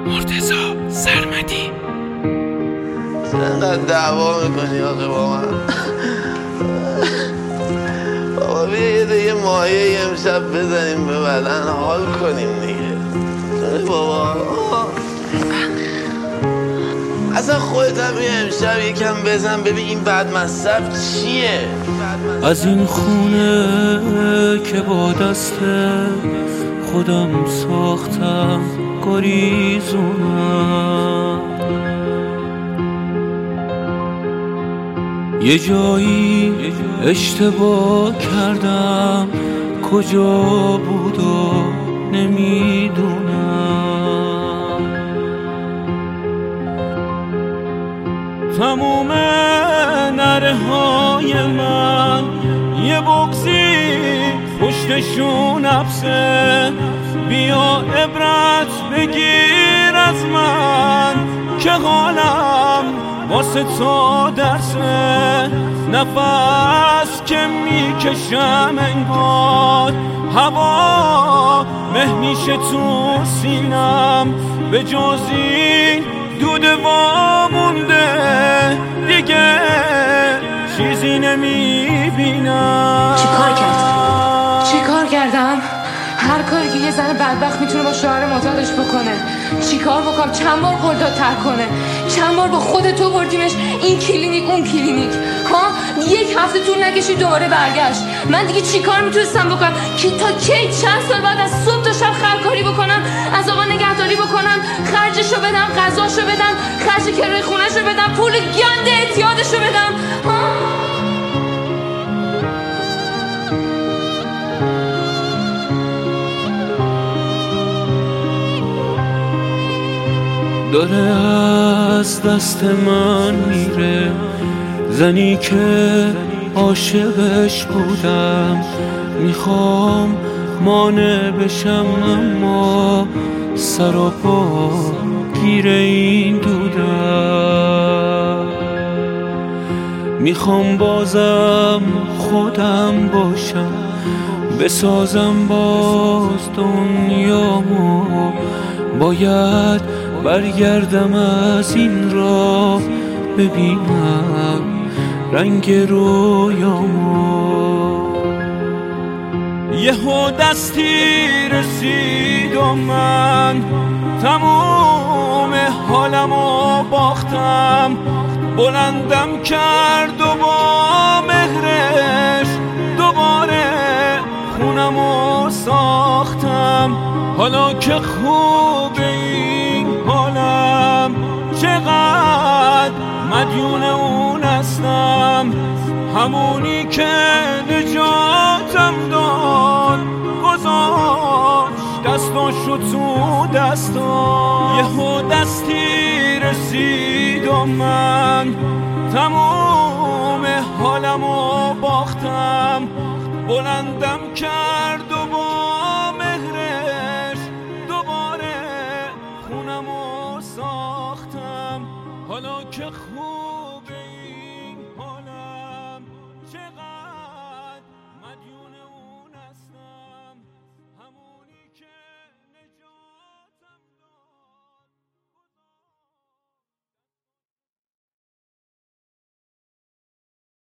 مرتضی سرمدی. چقدر دعوا میکنی آخه با من؟ بابا بیا یه دیگه ماهی امشب بزنیم به بدن حال کنیم دیگه. بابا اصلا خودت هم یه امشب یکم بزن ببین این بد مصرف چیه. از این خونه که با دست خودم ساختم گریزونم، یه جایی اشتباه کردم کجا بود و نمیدونم. تموم نره های من یه بغضی پشتشون حبسه، بیا عبرت بگیر از من که حالم واسه تو درسه. نفس که میکشم انگار هوا مه میشه تو سینم، به جز این دود وامونده دیگه چیزی نمیبینم. چیکار کردم؟ هر کاری که یه زن بدبخت میتونه با شوهر معتادش بکنه. چیکار بکنم؟ چند بار خودت تر کنه؟ چند بار با خودت تو بردیمش این کلینیک اون کلینیک؟ ها؟ یک هفته طول نکشید دوباره برگشت. من دیگه چیکار میتونستم بکنم که تا کی چند سال بعد از صبح تا شب خرکاری بکنم، از آقا نگهداری بکنم، خرجشو بدم، غذاشو بدم، خرج کرایه خونه‌شو بدم، پول گند اعتیادشو بدم؟ ها؟ داره از دست من میره زنی که عاشقش بودم، میخوام مانع بشم اما سر و پا گیر این دودم. میخوام بازم خودم باشم، بسازم باز دنیامو، باید برگردم از این راه ببینم رنگ رویامو. یهو دستی رسید و من تموم حالمو باختم، بلندم کرد و با مهرش دوباره خونمو ساختم. حالا که خوبه این حالم، چقدر مدیون اون هستم، همونی که نجاتم داد گذاشت دستاشو تو دستم. یهو دستی رسید و من تموم حالمو باختم، بلندم کرد و با مهرش دوباره خونمو ساختم. حالا که خوبه این حالم، چقدر مدیون